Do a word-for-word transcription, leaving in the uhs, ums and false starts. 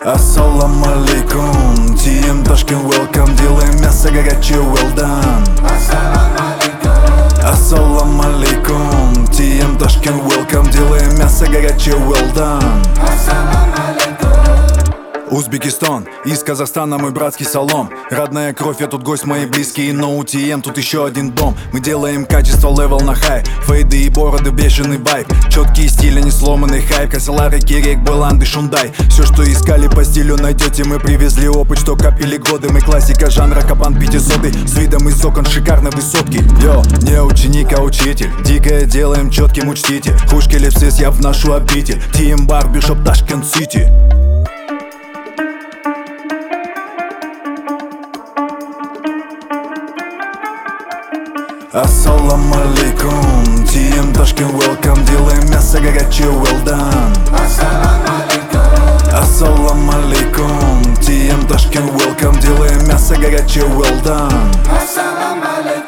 Ассалам алейкум, Тием Ташкент, welcome. Делаем мясо горячее, well done. Ассалам алейкум, Тием Ташкент, welcome. Делаем мясо горячее, well done. Узбекистан, из Казахстана мой братский салом. Родная кровь, я тут гость, мои близкие, но у Тием тут еще один дом. Мы делаем качество, левел на хай. Фейды и бороды, бешеный вайб. Четкий стиль, а не сломанный хайп. Косолары, Кирек, Байланды, Шундай. Все, что искали по стилю, найдете. Мы привезли опыт, что копили годы. Мы классика жанра, кабан пятисотый. С видом из окон шикарно высотки. Йо, не ученик, а учитель. Дикое делаем четким, учтите. Хушки лепсис, я вношу обитель. Тием Барбершоп, Ташкент Сити. Ассалам алейкум, Тием Ташкент, welcome. Делаем мясо горячее, well done. Ассалам алейкум, Тием Ташкент, welcome. Делаем мясо горячее, well done.